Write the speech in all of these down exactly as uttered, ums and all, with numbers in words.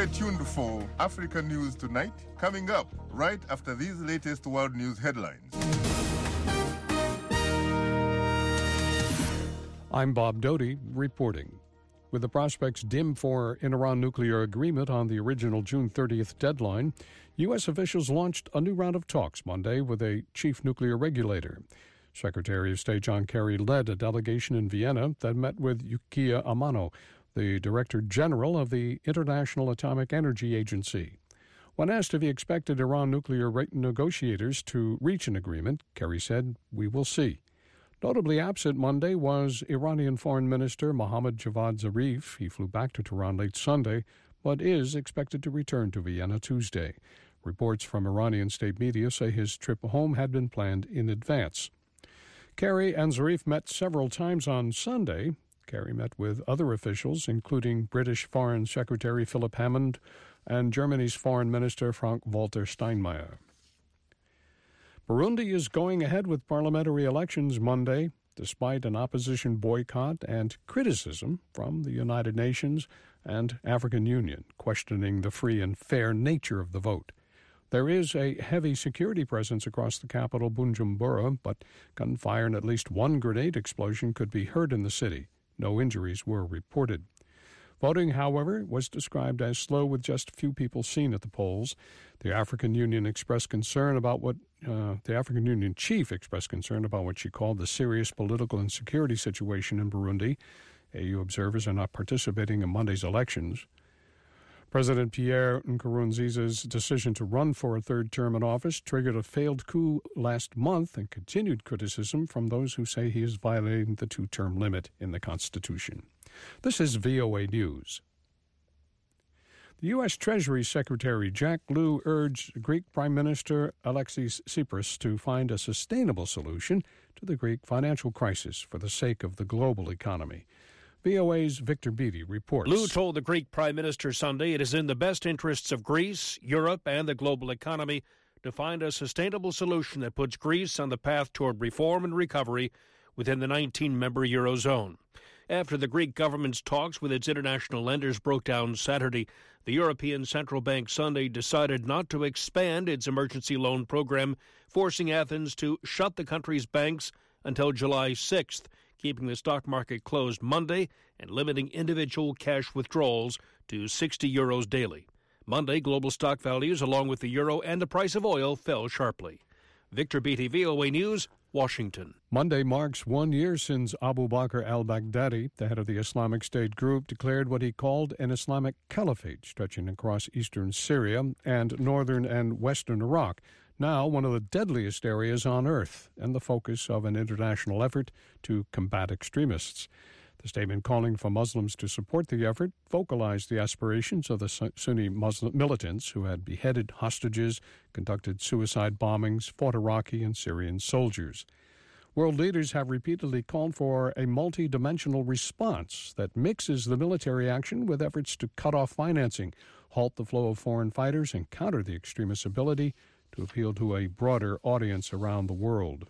Stay tuned for Africa News Tonight, coming up right after these latest world news headlines. I'm Bob Doty reporting. With the prospects dim for an Iran nuclear agreement on the original June thirtieth deadline, U S officials launched a new round of talks Monday with a chief nuclear regulator. Secretary of State John Kerry led a delegation in Vienna that met with Yukiya Amano, the Director General of the International Atomic Energy Agency. When asked if he expected Iran nuclear negotiators to reach an agreement, Kerry said, "We will see." Notably absent Monday was Iranian Foreign Minister Mohammad Javad Zarif. He flew back to Tehran late Sunday, but is expected to return to Vienna Tuesday. Reports from Iranian state media say his trip home had been planned in advance. Kerry and Zarif met several times on Sunday. Kerry met with other officials, including British Foreign Secretary Philip Hammond and Germany's Foreign Minister Frank-Walter Steinmeier. Burundi is going ahead with parliamentary elections Monday, despite an opposition boycott and criticism from the United Nations and African Union, questioning the free and fair nature of the vote. There is a heavy security presence across the capital, Bujumbura, but gunfire and at least one grenade explosion could be heard in the city. No injuries were reported. Voting, however, was described as slow with just a few people seen at the polls. The African Union expressed concern about what uh, the African Union chief expressed concern about what she called the serious political and security situation in Burundi. A U observers are not participating in Monday's elections. President Pierre Nkurunziza's decision to run for a third term in office triggered a failed coup last month and continued criticism from those who say he is violating the two-term limit in the Constitution. This is V O A News. The U S. Treasury Secretary Jack Lew urged Greek Prime Minister Alexis Tsipras to find a sustainable solution to the Greek financial crisis for the sake of the global economy. V O A's Victor Beattie reports. Lew told the Greek Prime Minister Sunday it is in the best interests of Greece, Europe, and the global economy to find a sustainable solution that puts Greece on the path toward reform and recovery within the nineteen-member Eurozone. After the Greek government's talks with its international lenders broke down Saturday, the European Central Bank Sunday decided not to expand its emergency loan program, forcing Athens to shut the country's banks until July sixth, keeping the stock market closed Monday and limiting individual cash withdrawals to sixty euros daily. Monday, global stock values, along with the euro and the price of oil, fell sharply. Victor Beattie, V O A News, Washington. Monday marks one year since Abu Bakr al-Baghdadi, the head of the Islamic State group, declared what he called an Islamic caliphate stretching across eastern Syria and northern and western Iraq, now one of the deadliest areas on earth and the focus of an international effort to combat extremists. The statement calling for Muslims to support the effort vocalized the aspirations of the Sunni Muslim militants who had beheaded hostages, conducted suicide bombings, fought Iraqi and Syrian soldiers. World leaders have repeatedly called for a multi-dimensional response that mixes the military action with efforts to cut off financing, halt the flow of foreign fighters, and counter the extremists' ability to appeal to a broader audience around the world.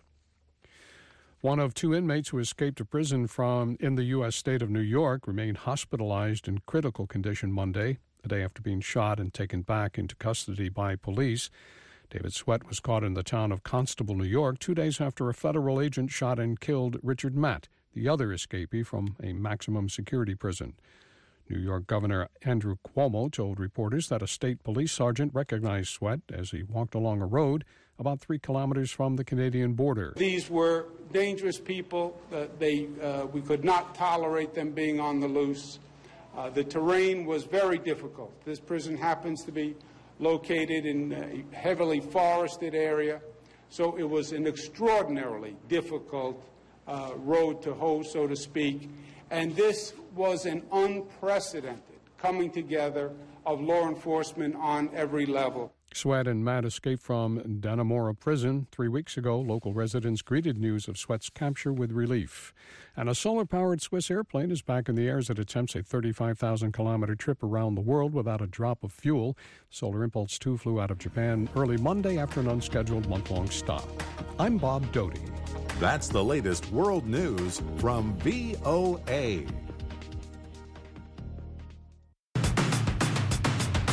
One of two inmates who escaped a prison from in the U S state of New York remained hospitalized in critical condition Monday, a day after being shot and taken back into custody by police. David Sweat was caught in the town of Constable, New York, two days after a federal agent shot and killed Richard Matt, the other escapee from a maximum security prison. New York Governor Andrew Cuomo told reporters that a state police sergeant recognized Sweat as he walked along a road about three kilometers from the Canadian border. These were dangerous people. Uh, they, uh, we could not tolerate them being on the loose. Uh, the terrain was very difficult. This prison happens to be located in a heavily forested area, so it was an extraordinarily difficult uh, road to hoe, so to speak. And this was an unprecedented coming together of law enforcement on every level. Sweat and Matt escaped from Dannemora prison three weeks ago. Local residents greeted news of Sweat's capture with relief. And a solar-powered Swiss airplane is back in the air as it attempts a thirty-five thousand kilometer trip around the world without a drop of fuel. Solar Impulse two flew out of Japan early Monday after an unscheduled month-long stop. I'm Bob Doty. That's the latest world news from V O A.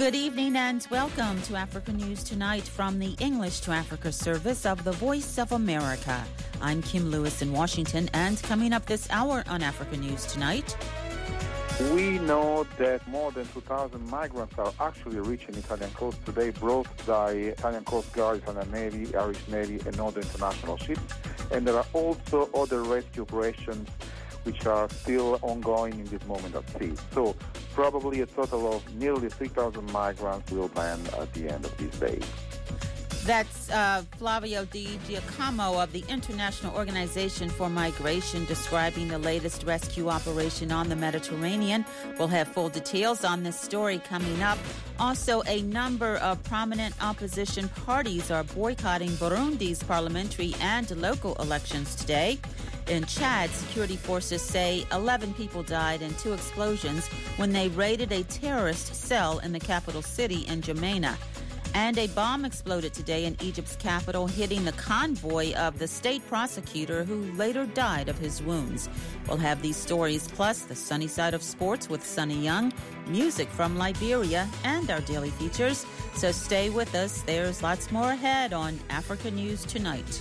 Good evening and welcome to Africa News Tonight from the English to Africa service of the Voice of America. I'm Kim Lewis in Washington, and coming up this hour on Africa News Tonight. We know that more than two thousand migrants are actually reaching Italian coast today, brought by Italian Coast Guard, Italian Navy, Irish Navy, and other international ships. And there are also other rescue operations which are still ongoing in this moment at sea. So probably a total of nearly three thousand migrants will land at the end of these days. That's uh, Flavio Di Giacomo of the International Organization for Migration describing the latest rescue operation on the Mediterranean. We'll have full details on this story coming up. Also, a number of prominent opposition parties are boycotting Burundi's parliamentary and local elections today. In Chad, security forces say eleven people died in two explosions when they raided a terrorist cell in the capital city in N'Djamena. And a bomb exploded today in Egypt's capital, hitting the convoy of the state prosecutor who later died of his wounds. We'll have these stories, plus the sunny side of sports with Sunny Young, music from Liberia, and our daily features. So stay with us. There's lots more ahead on Africa News Tonight.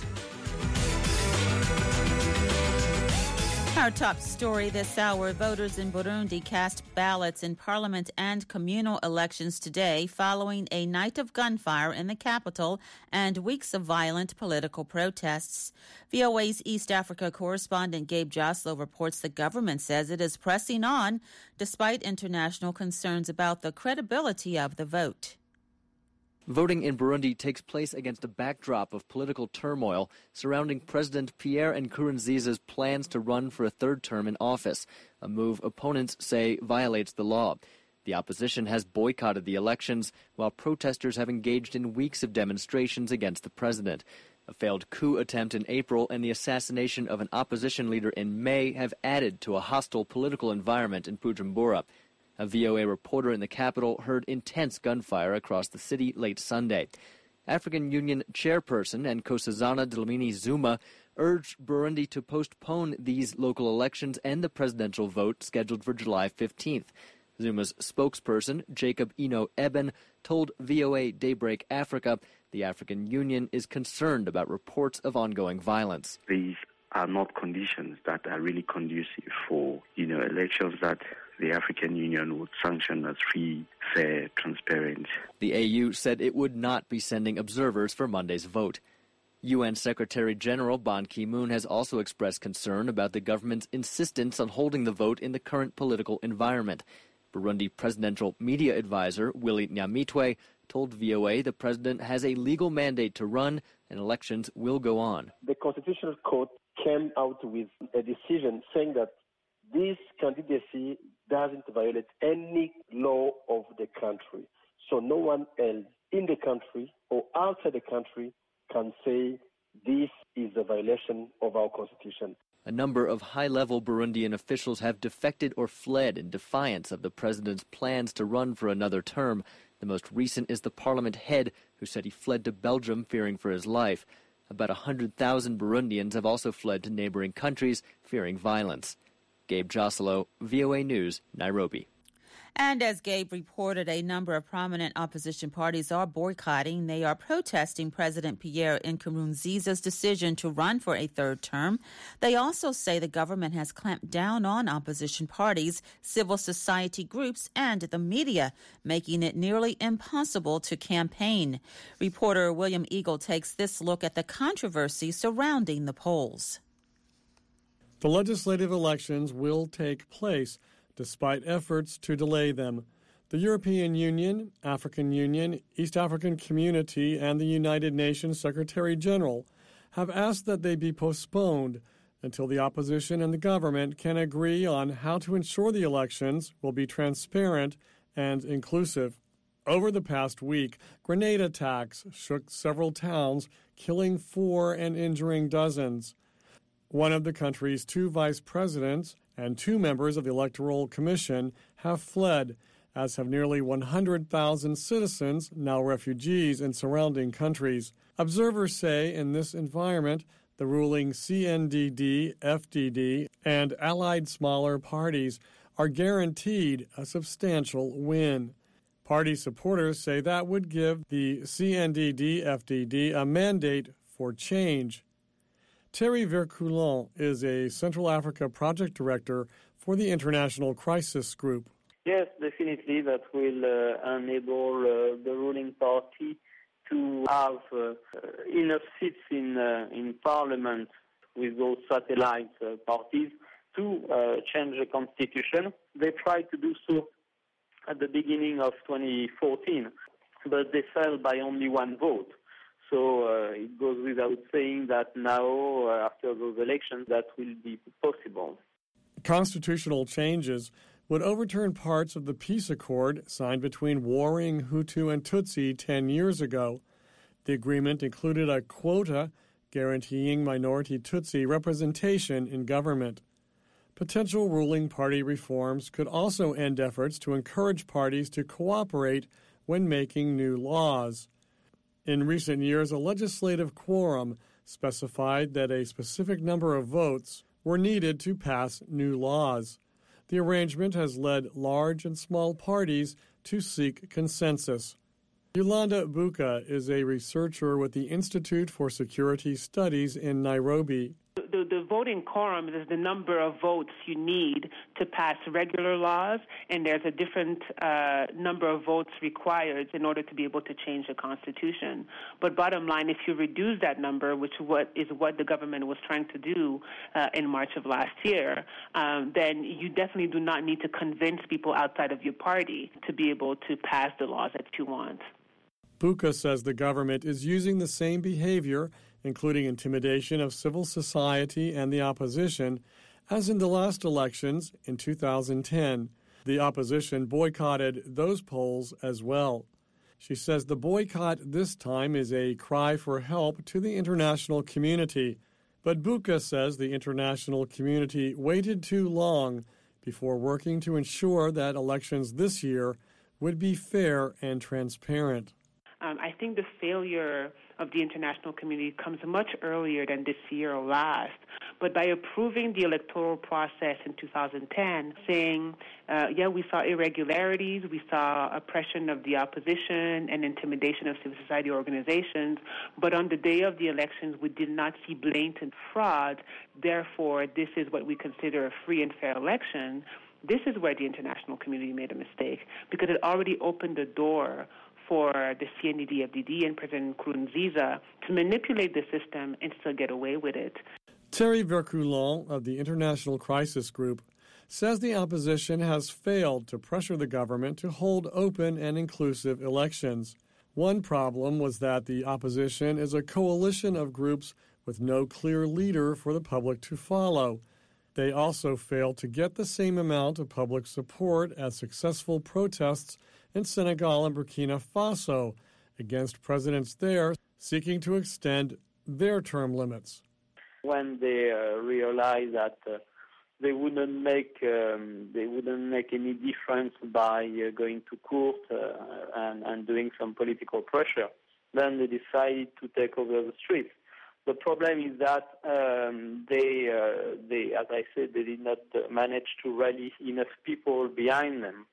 Our top story this hour, voters in Burundi cast ballots in parliament and communal elections today following a night of gunfire in the capital and weeks of violent political protests. V O A's East Africa correspondent Gabe Joslow reports the government says it is pressing on despite international concerns about the credibility of the vote. Voting in Burundi takes place against a backdrop of political turmoil surrounding President Pierre Nkurunziza's plans to run for a third term in office, a move opponents say violates the law. The opposition has boycotted the elections, while protesters have engaged in weeks of demonstrations against the president. A failed coup attempt in April and the assassination of an opposition leader in May have added to a hostile political environment in Bujumbura. A V O A reporter in the capital heard intense gunfire across the city late Sunday. African Union chairperson and Nkosazana Dlamini Zuma urged Burundi to postpone these local elections and the presidential vote scheduled for July fifteenth. Zuma's spokesperson, Jacob Ino Eben, told V O A Daybreak Africa the African Union is concerned about reports of ongoing violence. These are not conditions that are really conducive for, you know, elections that the African Union would sanction as free, fair, transparent. The A U said it would not be sending observers for Monday's vote. U N Secretary-General Ban Ki-moon has also expressed concern about the government's insistence on holding the vote in the current political environment. Burundi presidential media advisor Willy Nyamitwe told V O A the president has a legal mandate to run and elections will go on. The Constitutional Court came out with a decision saying that this candidacy doesn't violate any law of the country. So no one else in the country or outside the country can say this is a violation of our constitution. A number of high-level Burundian officials have defected or fled in defiance of the president's plans to run for another term. The most recent is the parliament head, who said he fled to Belgium fearing for his life. About one hundred thousand Burundians have also fled to neighboring countries fearing violence. Gabe Joslow, V O A News, Nairobi. And as Gabe reported, a number of prominent opposition parties are boycotting. They are protesting President Pierre Nkurunziza's decision to run for a third term. They also say the government has clamped down on opposition parties, civil society groups, and the media, making it nearly impossible to campaign. Reporter William Eagle takes this look at the controversy surrounding the polls. The legislative elections will take place despite efforts to delay them. The European Union, African Union, East African Community, and the United Nations Secretary-General have asked that they be postponed until the opposition and the government can agree on how to ensure the elections will be transparent and inclusive. Over the past week, grenade attacks shook several towns, killing four and injuring dozens. One of the country's two vice presidents and two members of the Electoral Commission have fled, as have nearly one hundred thousand citizens, now refugees in surrounding countries. Observers say in this environment, the ruling C N D D, F D D, and allied smaller parties are guaranteed a substantial win. Party supporters say that would give the C N D D F D D a mandate for change. Thierry Vercoulon is a Central Africa project director for the International Crisis Group. Yes, definitely, that will uh, enable uh, the ruling party to have uh, enough seats in uh, in parliament with those satellite uh, parties to uh, change the constitution. They tried to do so at the beginning of twenty fourteen, but they fell by only one vote. So uh, it goes without saying that now, uh, after those elections, that will be possible. Constitutional changes would overturn parts of the peace accord signed between warring Hutu and Tutsi ten years ago. The agreement included a quota guaranteeing minority Tutsi representation in government. Potential ruling party reforms could also end efforts to encourage parties to cooperate when making new laws. In recent years, a legislative quorum specified that a specific number of votes were needed to pass new laws. The arrangement has led large and small parties to seek consensus. Yolanda Buka is a researcher with the Institute for Security Studies in Nairobi. The, the voting quorum is the number of votes you need to pass regular laws, and there's a different uh, number of votes required in order to be able to change the Constitution. But bottom line, if you reduce that number, which what is what the government was trying to do uh, in March of last year, um, then you definitely do not need to convince people outside of your party to be able to pass the laws that you want. Buka says the government is using the same behavior, including intimidation of civil society and the opposition, as in the last elections in two thousand ten. The opposition boycotted those polls as well. She says the boycott this time is a cry for help to the international community. But Buka says the international community waited too long before working to ensure that elections this year would be fair and transparent. Um, I think the failure of the international community comes much earlier than this year or last. But by approving the electoral process in two thousand ten, saying, uh, yeah, we saw irregularities, we saw oppression of the opposition and intimidation of civil society organizations, but on the day of the elections, we did not see blatant fraud. Therefore, this is what we consider a free and fair election. This is where the international community made a mistake, because it already opened the door for the C N D D F D D and President Nkurunziza to manipulate the system and still get away with it. Thierry Vercoulon of the International Crisis Group says the opposition has failed to pressure the government to hold open and inclusive elections. One problem was that the opposition is a coalition of groups with no clear leader for the public to follow. They also failed to get the same amount of public support as successful protests in Senegal and Burkina Faso against presidents there seeking to extend their term limits. When they uh, realized that uh, they wouldn't make um, they wouldn't make any difference by uh, going to court uh, and, and doing some political pressure, then they decided to take over the streets. The problem is that um, they, uh, they, as I said, they did not uh, manage to rally enough people behind them.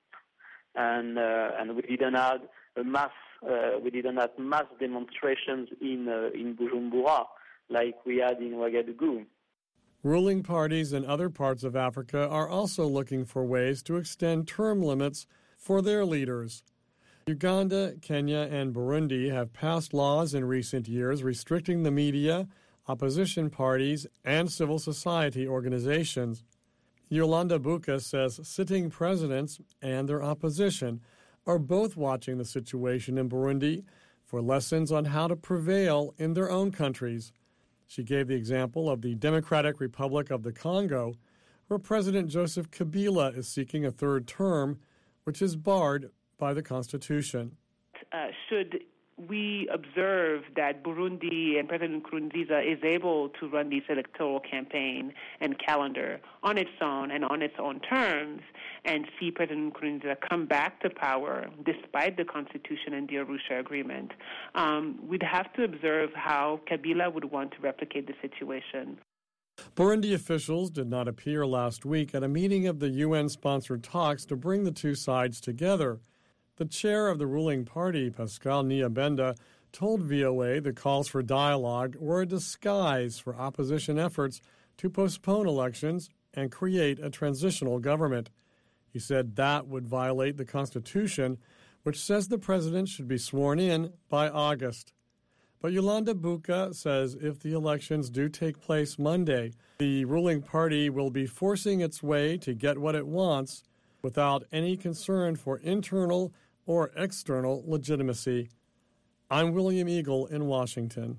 And uh, and we didn't have a mass uh, we didn't have mass demonstrations in uh, in Bujumbura like we had in Ouagadougou. Ruling parties in other parts of Africa are also looking for ways to extend term limits for their leaders. Uganda, Kenya, and Burundi have passed laws in recent years restricting the media, opposition parties, and civil society organizations. Yolanda Buka says sitting presidents and their opposition are both watching the situation in Burundi for lessons on how to prevail in their own countries. She gave the example of the Democratic Republic of the Congo, where President Joseph Kabila is seeking a third term, which is barred by the Constitution. Uh, should we observe that Burundi and President Nkurunziza is able to run this electoral campaign and calendar on its own and on its own terms, and see President Nkurunziza come back to power despite the Constitution and the Arusha Agreement, um, we'd have to observe how Kabila would want to replicate the situation. Burundi officials did not appear last week at a meeting of the U N-sponsored talks to bring the two sides together. The chair of the ruling party, Pascal Nyabenda, told V O A the calls for dialogue were a disguise for opposition efforts to postpone elections and create a transitional government. He said that would violate the Constitution, which says the president should be sworn in by August. But Yolanda Buka says if the elections do take place Monday, the ruling party will be forcing its way to get what it wants without any concern for internal or external legitimacy. I'm William Eagle in Washington.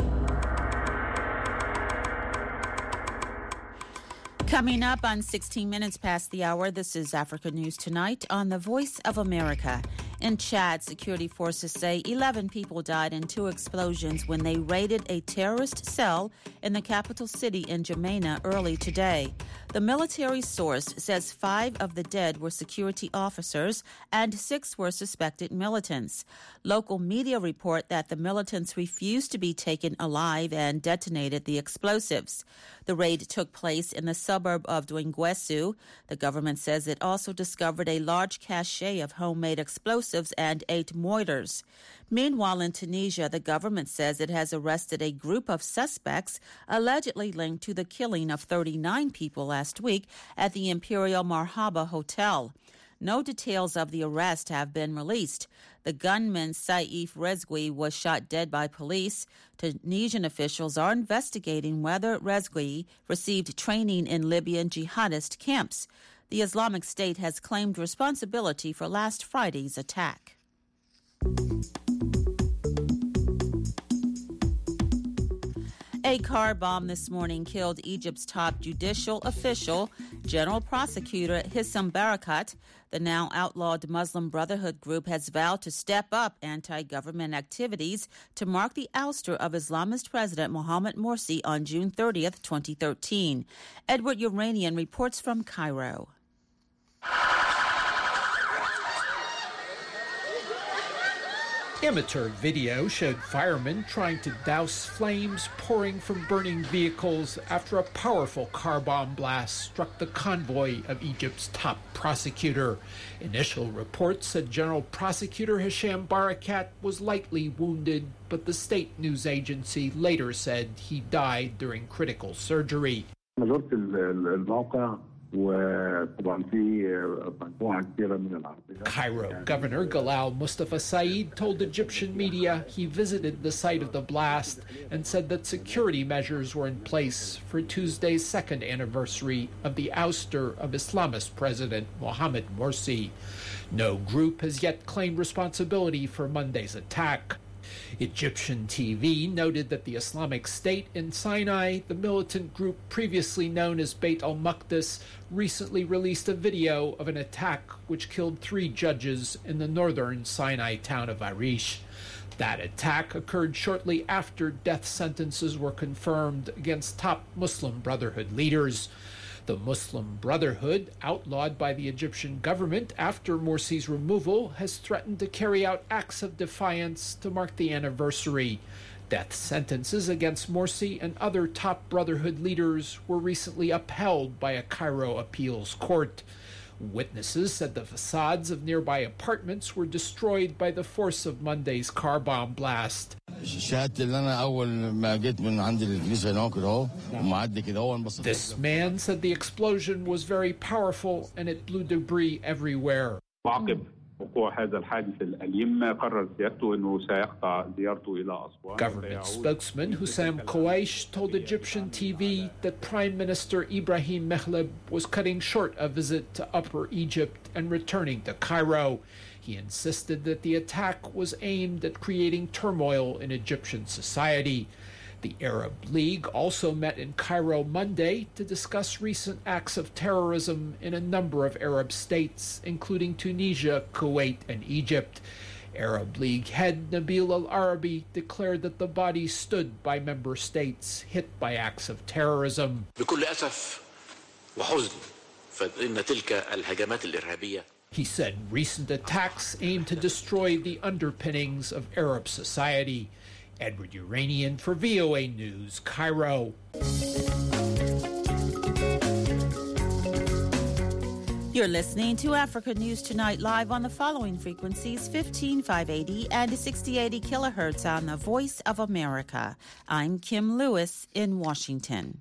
Coming up on sixteen minutes past the hour, this is Africa News Tonight on the Voice of America. In Chad, security forces say eleven people died in two explosions when they raided a terrorist cell in the capital city in N'Djamena early today. The military source says five of the dead were security officers and six were suspected militants. Local media report that the militants refused to be taken alive and detonated the explosives. The raid took place in the suburb of Douangouessou. The government says it also discovered a large cache of homemade explosives and eight mortars. Meanwhile, in Tunisia, the government says it has arrested a group of suspects allegedly linked to the killing of thirty-nine people last week at the Imperial Marhaba Hotel. No details of the arrest have been released. The gunman, Saif Rezgui, was shot dead by police. Tunisian officials are investigating whether Rezgui received training in Libyan jihadist camps. The Islamic State has claimed responsibility for last Friday's attack. A car bomb this morning killed Egypt's top judicial official, General Prosecutor Hissam Barakat. The now outlawed Muslim Brotherhood group has vowed to step up anti-government activities to mark the ouster of Islamist President Mohamed Morsi on June thirtieth, twenty thirteen. Edward Uranian reports from Cairo. Amateur video showed firemen trying to douse flames pouring from burning vehicles after a powerful car bomb blast struck the convoy of Egypt's top prosecutor. Initial reports said General Prosecutor Hisham Barakat was lightly wounded, but the state news agency later said he died during critical surgery. Cairo Governor Galal Mustafa Said told Egyptian media he visited the site of the blast and said that security measures were in place for Tuesday's second anniversary of the ouster of Islamist President Mohamed Morsi. No group has yet claimed responsibility for Monday's attack. Egyptian T V noted that the Islamic State in Sinai, the militant group previously known as Beit al-Maqdis, recently released a video of an attack which killed three judges in the northern Sinai town of Arish. That attack occurred shortly after death sentences were confirmed against top Muslim Brotherhood leaders. The Muslim Brotherhood, outlawed by the Egyptian government after Morsi's removal, has threatened to carry out acts of defiance to mark the anniversary. Death sentences against Morsi and other top Brotherhood leaders were recently upheld by a Cairo appeals court. Witnesses said the facades of nearby apartments were destroyed by the force of Monday's car bomb blast. This man said the explosion was very powerful and it blew debris everywhere. Government spokesman Hussam Kouaish told Egyptian T V that Prime Minister Ibrahim Mehleb was cutting short a visit to Upper Egypt and returning to Cairo. He insisted that the attack was aimed at creating turmoil in Egyptian society. The Arab League also met in Cairo Monday to discuss recent acts of terrorism in a number of Arab states, including Tunisia, Kuwait, and Egypt. Arab League head Nabil al-Arabi declared that the body stood by member states hit by acts of terrorism. He said recent attacks aim to destroy the underpinnings of Arab society. Edward Uranian for V O A News, Cairo. You're listening to Africa News Tonight live on the following frequencies: fifteen five eighty and sixty eighty kilohertz on the Voice of America. I'm Kim Lewis in Washington.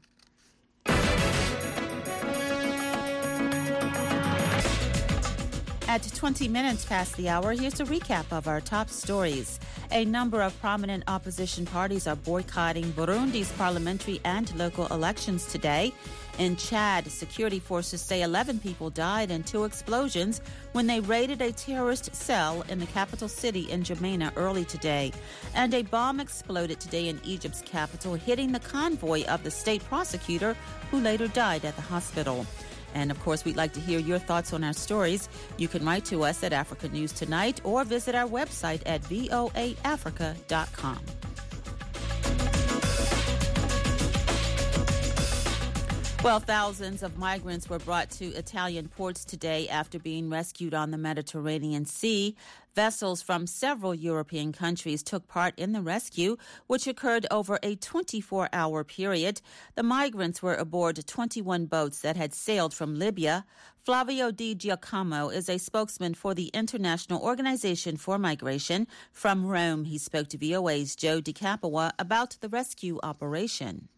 At twenty minutes past the hour, here's a recap of our top stories. A number of prominent opposition parties are boycotting Burundi's parliamentary and local elections today. In Chad, security forces say eleven people died in two explosions when they raided a terrorist cell in the capital city in N'Djamena early today. And a bomb exploded today in Egypt's capital, hitting the convoy of the state prosecutor, who later died at the hospital. And, of course, we'd like to hear your thoughts on our stories. You can write to us at Africa News Tonight or visit our website at voa africa dot com. Well, thousands of migrants were brought to Italian ports today after being rescued on the Mediterranean Sea. Vessels from several European countries took part in the rescue, which occurred over a twenty-four hour period. The migrants were aboard twenty-one boats that had sailed from Libya. Flavio Di Giacomo is a spokesman for the International Organization for Migration. From Rome, he spoke to V O A's Joe DiCapua about the rescue operation.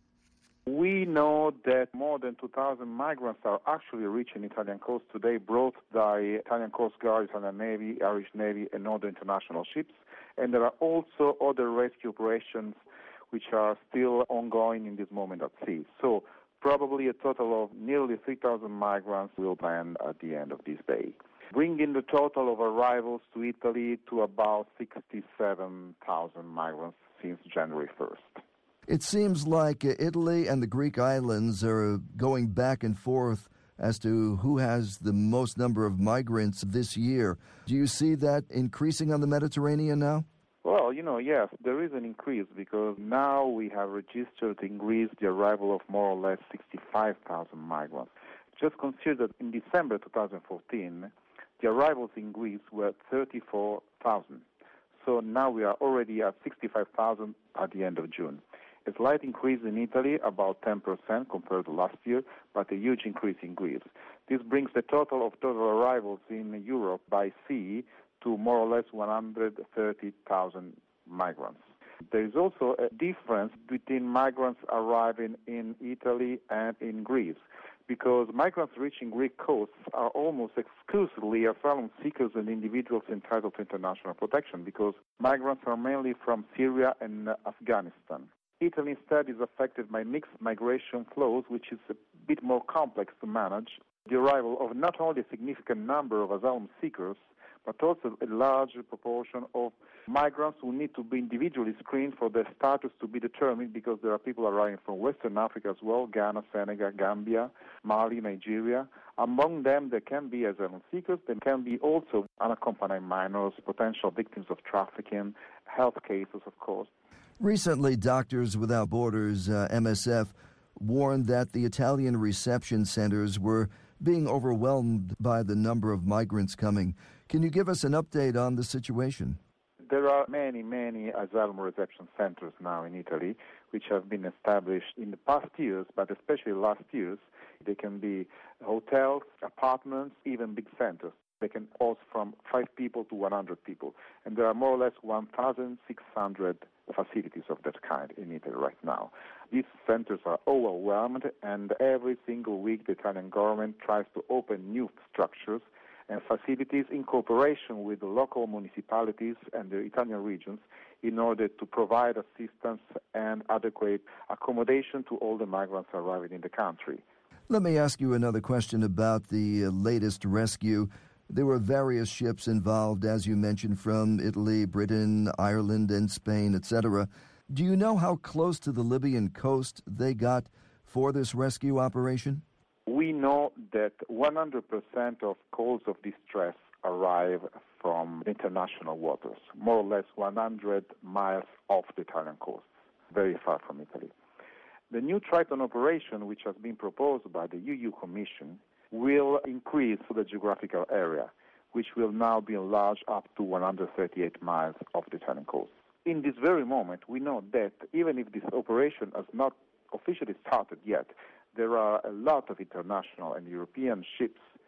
We know that more than two thousand migrants are actually reaching Italian coast today, brought by Italian Coast Guard, Italian Navy, Irish Navy, and other international ships. And there are also other rescue operations which are still ongoing in this moment at sea. So probably a total of nearly three thousand migrants will land at the end of this day, bringing the total of arrivals to Italy to about sixty-seven thousand migrants since January first. It seems like Italy and the Greek islands are going back and forth as to who has the most number of migrants this year. Do you see that increasing on the Mediterranean now? Well, you know, yes, there is an increase because now we have registered in Greece the arrival of more or less sixty-five thousand migrants. Just consider that in December twenty fourteen, the arrivals in Greece were thirty-four thousand. So now we are already at sixty-five thousand at the end of June. A slight increase in Italy, about ten percent compared to last year, but a huge increase in Greece. This brings the total of total arrivals in Europe by sea to more or less one hundred thirty thousand migrants. There is also a difference between migrants arriving in Italy and in Greece, because migrants reaching Greek coasts are almost exclusively asylum seekers and individuals entitled to international protection, because migrants are mainly from Syria and Afghanistan. Italy instead is affected by mixed migration flows, which is a bit more complex to manage. The arrival of not only a significant number of asylum seekers, but also a large proportion of migrants who need to be individually screened for their status to be determined, because there are people arriving from Western Africa as well, Ghana, Senegal, Gambia, Mali, Nigeria. Among them, there can be asylum seekers. There can be also unaccompanied minors, potential victims of trafficking, health cases, of course. Recently, Doctors Without Borders, uh, M S F, warned that the Italian reception centers were being overwhelmed by the number of migrants coming. Can you give us an update on the situation? There are many, many asylum reception centers now in Italy, which have been established in the past years, but especially last years. They can be hotels, apartments, even big centers. They can host from five people to one hundred people. And there are more or less one thousand six hundred facilities of that kind in Italy right now. These centers are overwhelmed, and every single week the Italian government tries to open new structures and facilities in cooperation with the local municipalities and the Italian regions in order to provide assistance and adequate accommodation to all the migrants arriving in the country. Let me ask you another question about the latest rescue. There were various ships involved, as you mentioned, from Italy, Britain, Ireland, and Spain, et cetera. Do you know how close to the Libyan coast they got for this rescue operation? We know that one hundred percent of calls of distress arrive from international waters, more or less one hundred miles off the Italian coast, very far from Italy. The new Triton operation, which has been proposed by the E U Commission, will increase the geographical area, which will now be enlarged up to one hundred thirty-eight miles off the Italian coast. In this very moment, we know that even if this operation has not officially started yet, there are a lot of international and European ships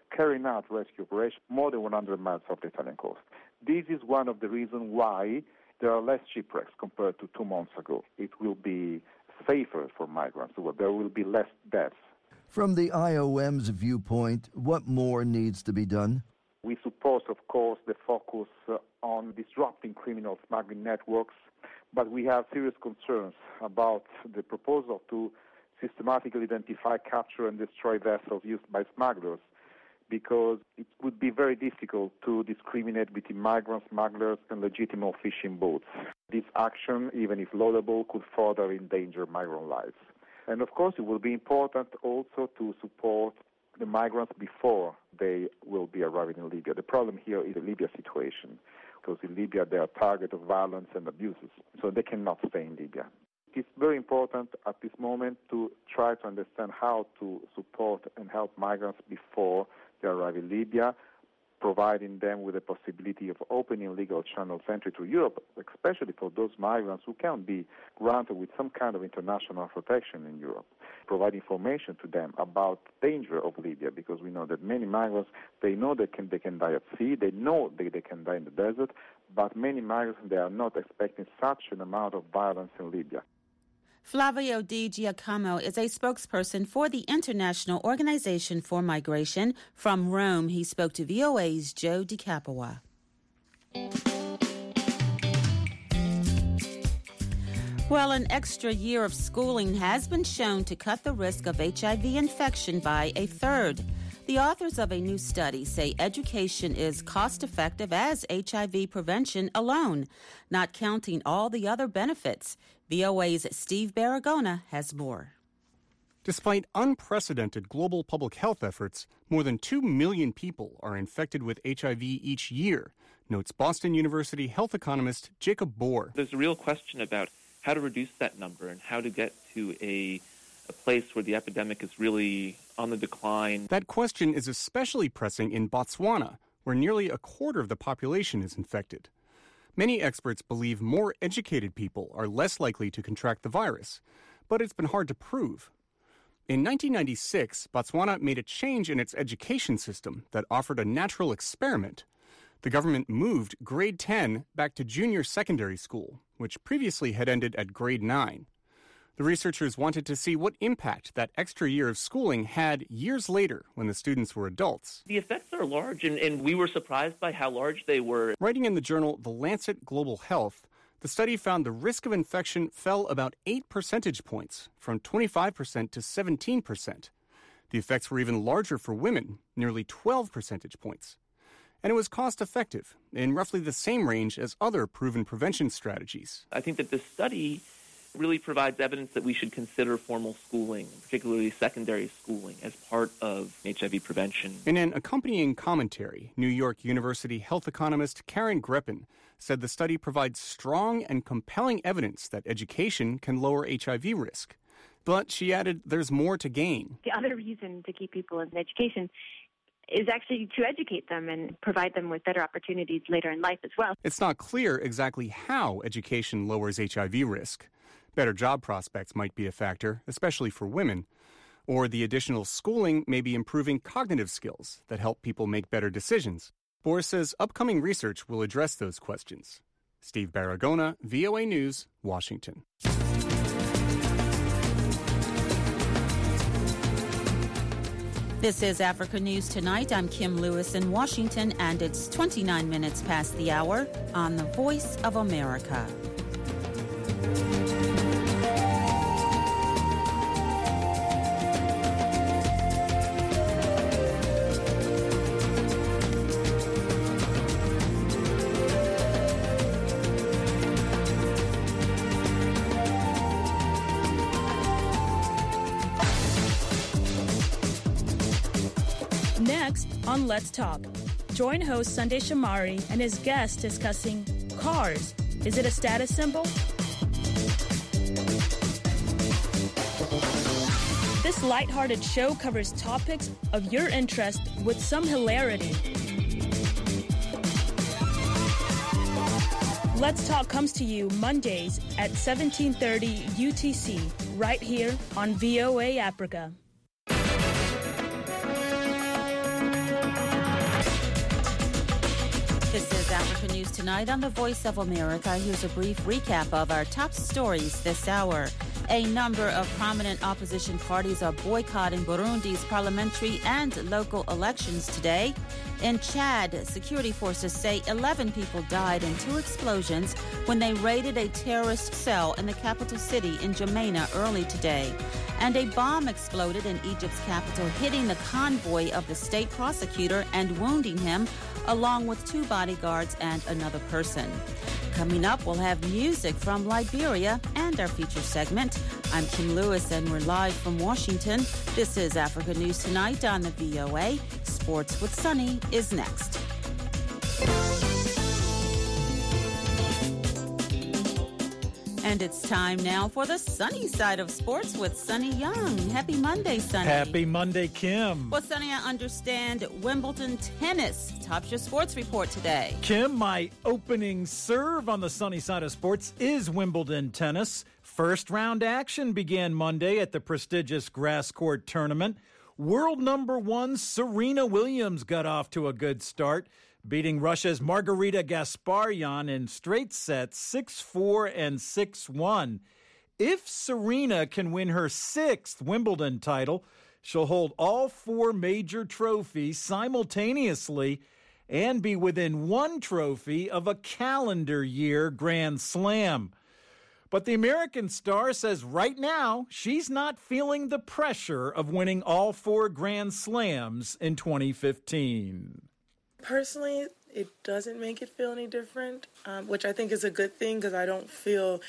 carrying out rescue operations more than one hundred miles off the Italian coast. This is one of the reasons why there are less shipwrecks compared to two months ago. It will be safer for migrants. There will be less deaths. From the I O M's viewpoint, what more needs to be done? We support, of course, the focus uh, on disrupting criminal smuggling networks, but we have serious concerns about the proposal to systematically identify, capture, and destroy vessels used by smugglers, because it would be very difficult to discriminate between migrant smugglers and legitimate fishing boats. This action, even if laudable, could further endanger migrant lives. And of course, it will be important also to support the migrants before they will be arriving in Libya. The problem here is the Libya situation, because in Libya they are target of violence and abuses, so they cannot stay in Libya. It's very important at this moment to try to understand how to support and help migrants before they arrive in Libya, providing them with the possibility of opening legal channels entry to Europe, especially for those migrants who can be granted with some kind of international protection in Europe. Provide information to them about the danger of Libya, because we know that many migrants, they know they can, they can die at sea, they know they, they can die in the desert, but many migrants, they are not expecting such an amount of violence in Libya. Flavio Di Giacomo is a spokesperson for the International Organization for Migration. From Rome, he spoke to V O A's Joe DiCapua. Well, an extra year of schooling has been shown to cut the risk of H I V infection by a third. The authors of a new study say education is cost-effective as H I V prevention alone, not counting all the other benefits. V O A's Steve Baragona has more. Despite unprecedented global public health efforts, more than two million people are infected with H I V each year, notes Boston University health economist Jacob Bohr. There's a real question about how to reduce that number and how to get to a, a place where the epidemic is really on the decline. That question is especially pressing in Botswana, where nearly a quarter of the population is infected. Many experts believe more educated people are less likely to contract the virus, but it's been hard to prove. In nineteen ninety-six, Botswana made a change in its education system that offered a natural experiment. The government moved grade ten back to junior secondary school, which previously had ended at grade nine. The researchers wanted to see what impact that extra year of schooling had years later when the students were adults. The effects are large, and, and we were surprised by how large they were. Writing in the journal The Lancet Global Health, the study found the risk of infection fell about eight percentage points, from twenty-five percent to seventeen percent. The effects were even larger for women, nearly twelve percentage points. And it was cost-effective, in roughly the same range as other proven prevention strategies. I think that this study really provides evidence that we should consider formal schooling, particularly secondary schooling, as part of H I V prevention. In an accompanying commentary, New York University health economist Karen Greppen said the study provides strong and compelling evidence that education can lower H I V risk. But she added there's more to gain. The other reason to keep people in education is actually to educate them and provide them with better opportunities later in life as well. It's not clear exactly how education lowers H I V risk. Better job prospects might be a factor, especially for women. Or the additional schooling may be improving cognitive skills that help people make better decisions. Bohr says upcoming research will address those questions. Steve Baragona, V O A News, Washington. This is Africa News Tonight. I'm Kim Lewis in Washington, and it's twenty-nine minutes past the hour on the Voice of America. Next on Let's Talk, join host Sunday Shamari and his guest discussing cars. Is it a status symbol? This lighthearted show covers topics of your interest with some hilarity. Let's Talk comes to you Mondays at seventeen thirty U T C, right here on V O A Africa. Africa News Tonight on the Voice of America. Here's a brief recap of our top stories this hour. A number of prominent opposition parties are boycotting Burundi's parliamentary and local elections today. In Chad, security forces say eleven people died in two explosions when they raided a terrorist cell in the capital city in N'Djamena early today. And a bomb exploded in Egypt's capital, hitting the convoy of the state prosecutor and wounding him, along with two bodyguards and another person. Coming up, we'll have music from Liberia and our feature segment. I'm Kim Lewis, and we're live from Washington. This is Africa News Tonight on the V O A. Sports with Sunny is next. And it's time now for the sunny side of sports with Sunny Young. Happy Monday, Sunny. Happy Monday, Kim. Well, Sunny, I understand Wimbledon tennis tops your sports report today. Kim, my opening serve on the sunny side of sports is Wimbledon tennis. First round action began Monday at the prestigious grass court tournament. World number one Serena Williams got off to a good start, beating Russia's Margarita Gasparyan in straight sets six four and six one. If Serena can win her sixth Wimbledon title, she'll hold all four major trophies simultaneously and be within one trophy of a calendar year Grand Slam. But the American star says right now she's not feeling the pressure of winning all four Grand Slams in twenty fifteen. Personally, it doesn't make it feel any different, um, which I think is a good thing because I don't feel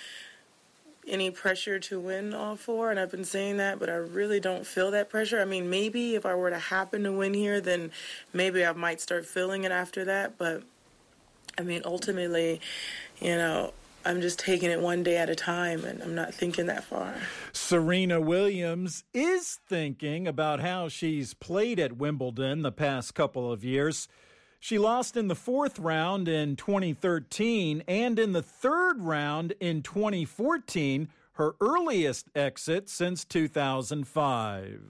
any pressure to win all four, and I've been saying that, but I really don't feel that pressure. I mean, maybe if I were to happen to win here, then maybe I might start feeling it after that, but I mean, ultimately, you know, I'm just taking it one day at a time, and I'm not thinking that far. Serena Williams is thinking about how she's played at Wimbledon the past couple of years. She lost in the fourth round in twenty thirteen and in the third round in twenty fourteen, her earliest exit since two thousand five.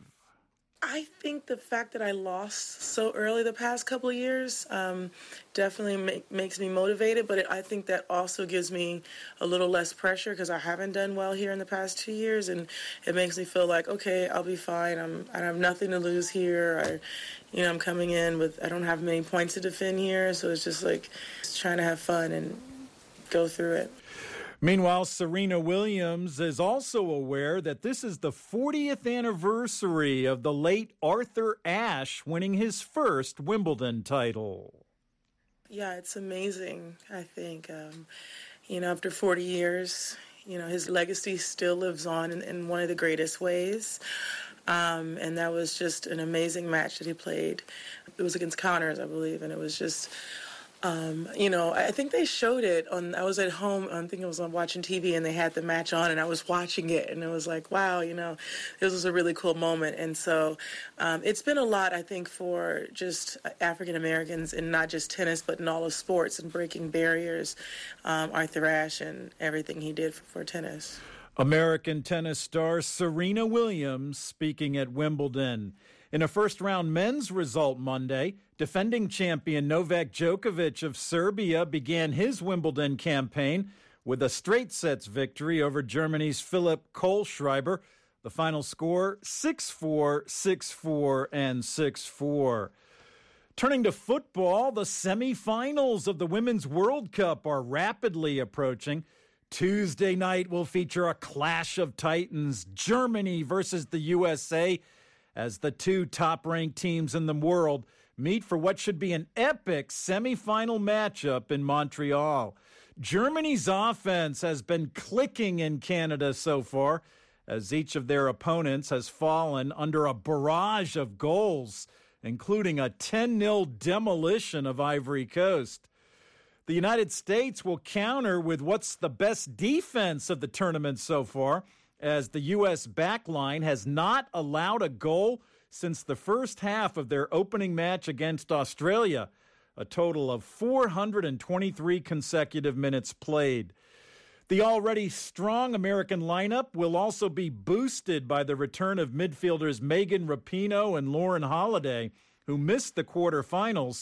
I think the fact that I lost so early the past couple of years um, definitely make, makes me motivated, but it, I think that also gives me a little less pressure because I haven't done well here in the past two years, and it makes me feel like, okay, I'll be fine. I'm, I have nothing to lose here. I, you know, I'm coming in with, I don't have many points to defend here, so it's just like just trying to have fun and go through it. Meanwhile, Serena Williams is also aware that this is the fortieth anniversary of the late Arthur Ashe winning his first Wimbledon title. Yeah, it's amazing, I think. Um, you know, after forty years, you know, his legacy still lives on in, in one of the greatest ways. Um, and that was just an amazing match that he played. It was against Connors, I believe, and it was just... Um, you know, I think they showed it on, I was at home, I think I was on watching T V and they had the match on and I was watching it and it was like, wow, you know, this was a really cool moment. And so um, it's been a lot, I think, for just African Americans in not just tennis, but in all of sports and breaking barriers, um, Arthur Ashe and everything he did for, for tennis. American tennis star Serena Williams speaking at Wimbledon. In a first-round men's result Monday, defending champion Novak Djokovic of Serbia began his Wimbledon campaign with a straight sets victory over Germany's Philipp Kohlschreiber. The final score, six four, six four, and six four. Turning to football, the semifinals of the Women's World Cup are rapidly approaching. Tuesday night will feature a clash of titans, Germany versus the U S A, as the two top-ranked teams in the world meet for what should be an epic semifinal matchup in Montreal. Germany's offense has been clicking in Canada so far, as each of their opponents has fallen under a barrage of goals, including a ten nil demolition of Ivory Coast. The United States will counter with what's the best defense of the tournament so far, as the U S backline has not allowed a goal since the first half of their opening match against Australia, a total of four hundred twenty-three consecutive minutes played. The already strong American lineup will also be boosted by the return of midfielders Megan Rapinoe and Lauren Holiday, who missed the quarterfinals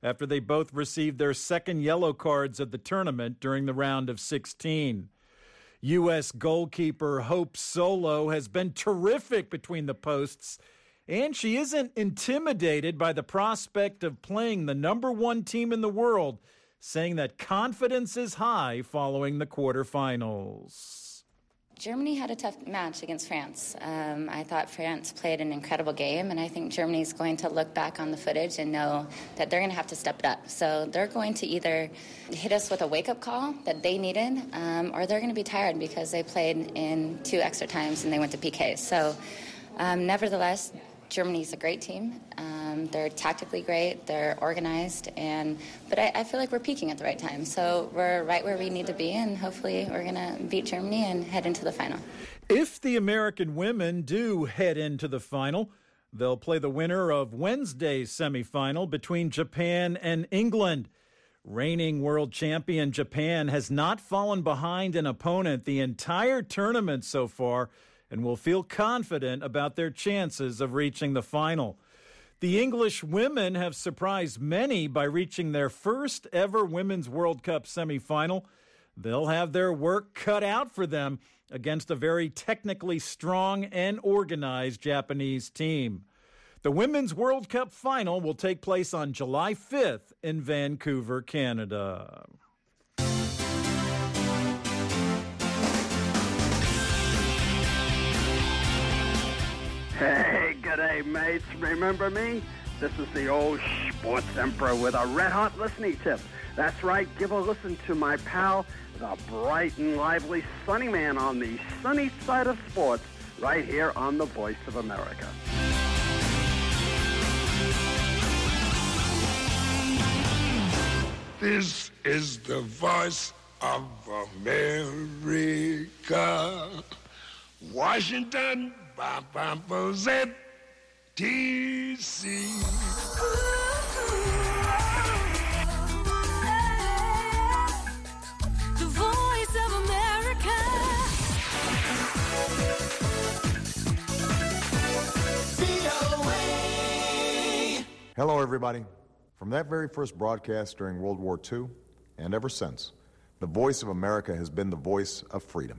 after they both received their second yellow cards of the tournament during the round of sixteen. U S goalkeeper Hope Solo has been terrific between the posts, and she isn't intimidated by the prospect of playing the number one team in the world, saying that confidence is high following the quarterfinals. Germany had a tough match against France. Um, I thought France played an incredible game, and I think Germany's going to look back on the footage and know that they're going to have to step it up. So they're going to either hit us with a wake-up call that they needed, um, or they're going to be tired because they played in two extra times and they went to P Ks. So um, nevertheless, Germany's a great team. Um, they're tactically great. They're organized, and but I, I feel like we're peaking at the right time. So we're right where we need to be, and hopefully we're going to beat Germany and head into the final. If the American women do head into the final, they'll play the winner of Wednesday's semifinal between Japan and England. Reigning world champion Japan has not fallen behind an opponent the entire tournament so far, and will feel confident about their chances of reaching the final. The English women have surprised many by reaching their first ever Women's World Cup semifinal. They'll have their work cut out for them against a very technically strong and organized Japanese team. The Women's World Cup final will take place on July fifth in Vancouver, Canada. Hey, g'day, mates. Remember me? This is the old sports emperor with a red-hot listening tip. That's right, give a listen to my pal, the bright and lively Sunny Man on the sunny side of sports, right here on the Voice of America. This is the Voice of America. Washington, Z T C. The Voice of America. V O A. Hello, everybody. From that very first broadcast during World War Two, and ever since, the Voice of America has been the voice of freedom.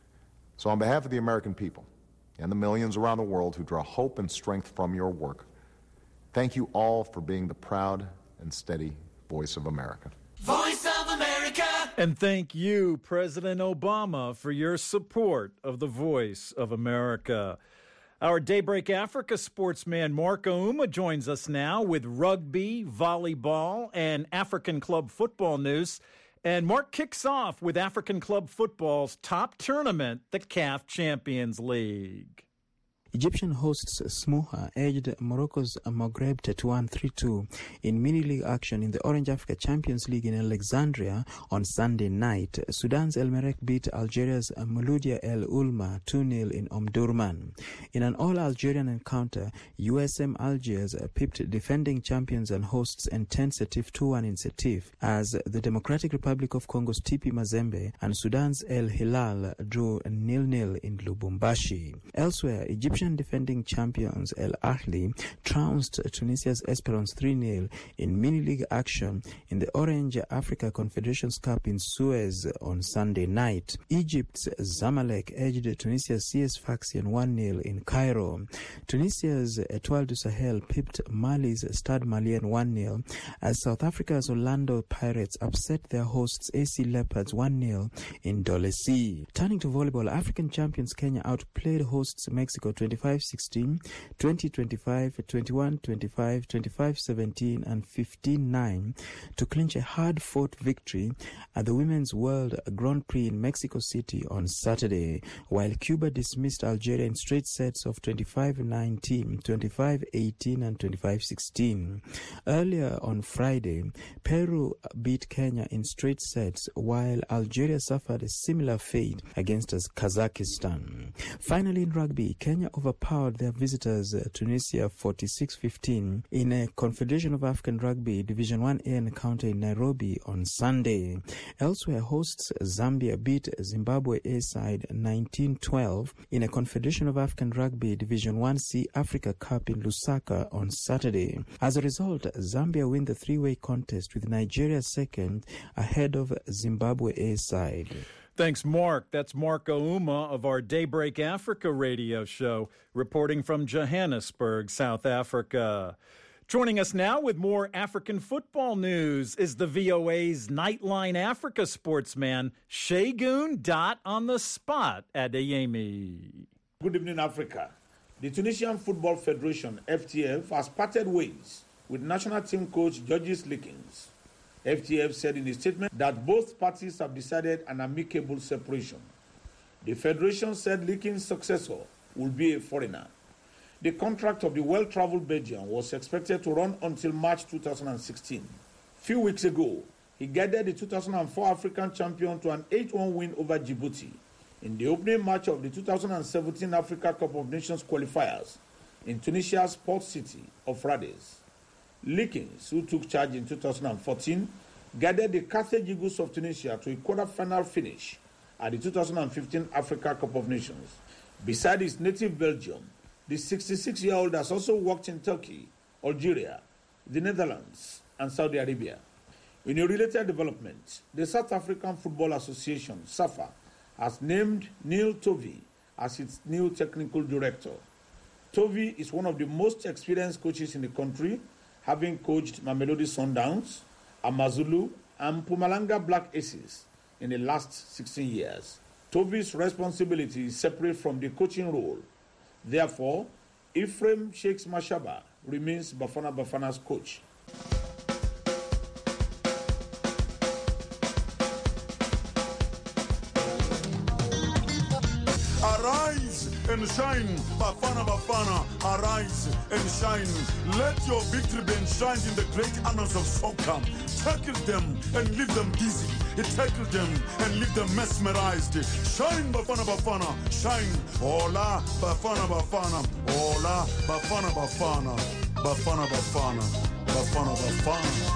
So on behalf of the American people and the millions around the world who draw hope and strength from your work, thank you all for being the proud and steady voice of America. Voice of America. And thank you, President Obama, for your support of the Voice of America. Our Daybreak Africa sportsman Mark Ouma joins us now with rugby, volleyball, and African club football news. And Mark kicks off with African club football's top tournament, the C A F Champions League. Egyptian hosts Smuha edged Morocco's Maghreb Tetouan three two in mini-league action in the Orange Africa Champions League in Alexandria on Sunday night. Sudan's El Merreikh beat Algeria's Mouloudia El Ulma two nil in Omdurman. In an all-Algerian encounter, U S M Algiers pipped defending champions and hosts Entente Setif two one in Setif, as the Democratic Republic of Congo's T P Mazembe and Sudan's El Hilal drew nil nil in Lubumbashi. Elsewhere, Egyptian defending champions El Ahly trounced Tunisia's Esperance three nil in mini-league action in the Orange Africa Confederations Cup in Suez on Sunday night. Egypt's Zamalek edged Tunisia's C S Sfaxien one nil in Cairo. Tunisia's Etoile du Sahel pipped Mali's Stade Malien one nil, as South Africa's Orlando Pirates upset their hosts A C Leopards one nil in Dolesi. Turning to volleyball, African champions Kenya outplayed hosts Mexico twenty-five sixteen, twenty twenty-five, twenty-one twenty-five, twenty-five seventeen, and fifteen nine to clinch a hard-fought victory at the Women's World Grand Prix in Mexico City on Saturday, while Cuba dismissed Algeria in straight sets of twenty-five nineteen, twenty-five eighteen, and twenty-five sixteen. Earlier on Friday, Peru beat Kenya in straight sets, while Algeria suffered a similar fate against Kazakhstan. Finally, in rugby, Kenya overpowered their visitors, uh, Tunisia, forty-six fifteen, in a Confederation of African Rugby Division one A encounter in Nairobi on Sunday. Elsewhere, hosts Zambia beat Zimbabwe A side nineteen twelve in a Confederation of African Rugby Division one C Africa Cup in Lusaka on Saturday. As a result, Zambia win the three-way contest with Nigeria second ahead of Zimbabwe A side. Thanks, Mark. That's Mark Ouma of our Daybreak Africa radio show, reporting from Johannesburg, South Africa. Joining us now with more African football news is the V O A's Nightline Africa sportsman, Segun Dot on the spot at Adeyemi. Good evening, Africa. The Tunisian Football Federation, F T F, has parted ways with national team coach Georges Likins. F T F said in a statement that both parties have decided an amicable separation. The federation said Likins' successor will be a foreigner. The contract of the well-traveled Belgian was expected to run until March two thousand sixteen. Few weeks ago, he guided the two thousand four African champion to an eight one win over Djibouti in the opening match of the two thousand seventeen Africa Cup of Nations qualifiers in Tunisia's port city of Rades. Likins, who took charge in two thousand fourteen, guided the Carthage Eagles of Tunisia to a quarter-final finish at the two thousand fifteen Africa Cup of Nations. Beside his native Belgium, the sixty-six-year-old has also worked in Turkey, Algeria, the Netherlands, and Saudi Arabia. In a related development, the South African Football Association, SAFA, has named Neil Tovey as its new technical director. Tovey is one of the most experienced coaches in the country, having coached Mamelodi Sundowns, Amazulu, and Mpumalanga Black Aces in the last sixteen years. Tovey's responsibility is separate from the coaching role. Therefore, Ephraim Shakes Mashaba remains Bafana Bafana's coach. Arise and shine, Bafana Bafana, arise and shine. Let your victory be enshrined in the great annals of soccer. Tackle them and leave them dizzy. Tackle them and leave them mesmerized. Shine, Bafana Bafana, shine. Hola, Bafana Bafana, hola, Bafana Bafana, Bafana Bafana, Bafana Bafana.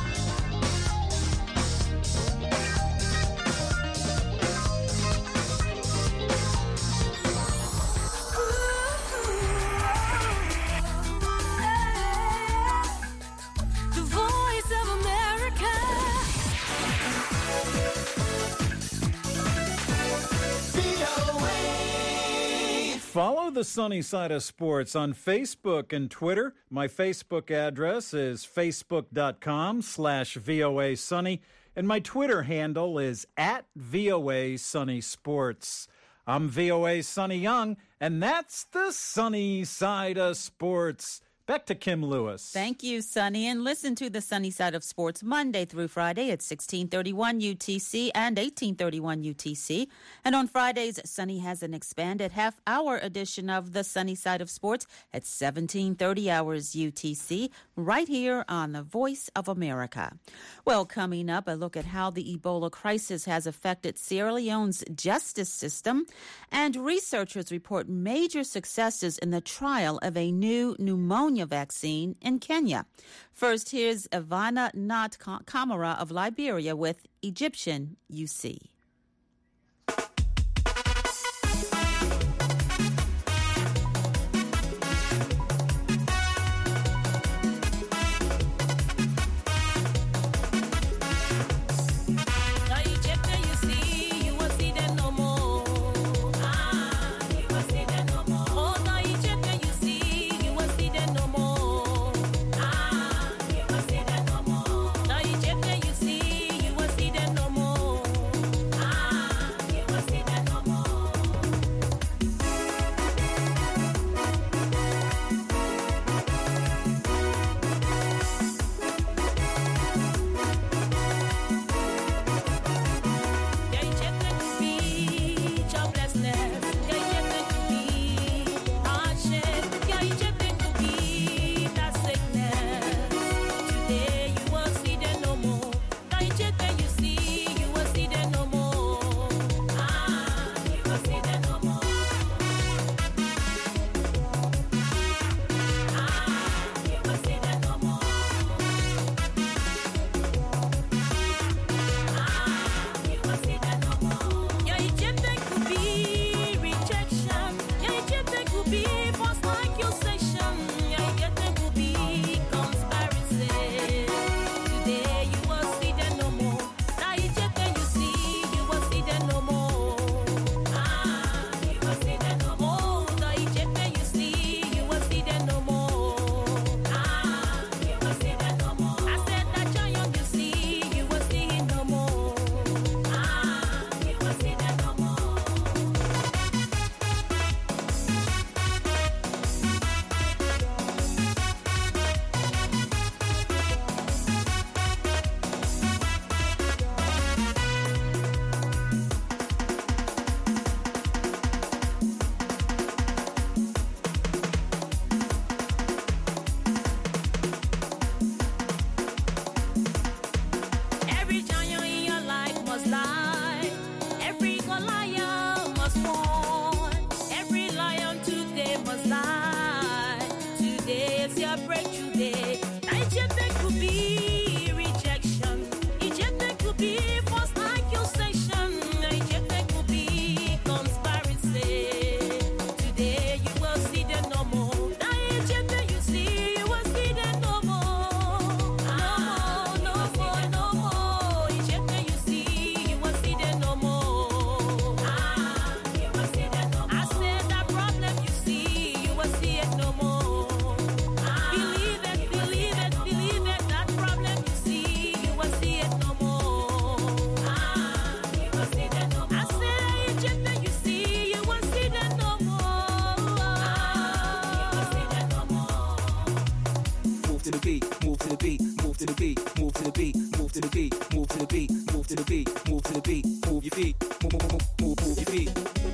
Follow the Sunny Side of Sports on Facebook and Twitter. My Facebook address is facebook.com slash VOA Sunny, and my Twitter handle is at VOA Sunny Sports. I'm V O A Sunny Young, and that's the Sunny Side of Sports. Back to Kim Lewis. Thank you, Sunny. And listen to the Sunny Side of Sports Monday through Friday at sixteen thirty-one U T C and eighteen thirty-one U T C. And on Fridays, Sunny has an expanded half-hour edition of the Sunny Side of Sports at seventeen thirty hours U T C, right here on the Voice of America. Well, coming up, a look at how the Ebola crisis has affected Sierra Leone's justice system. And researchers report major successes in the trial of a new pneumonia vaccine in Kenya. First, here's Ivana Nat Kamara of Liberia with Egyptian U C. move to the beat, move to the beat, move to the beat, move to the beat, move to the beat, move to the beat, move to the beat, move your feet, move, move, move, move, move your feet.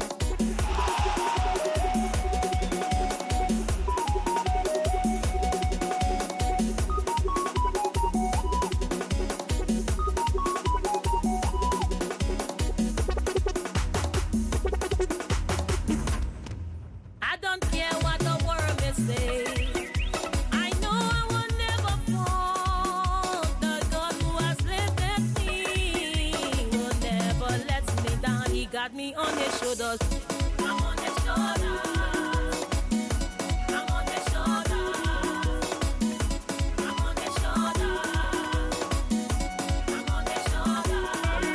I don't care what the world may say. I know I will never fall. The God who has lifted me will never let me down. He got me on his shoulders. I'm on his shoulders. I'm on his shoulders. I'm on his shoulders. I'm on his shoulders.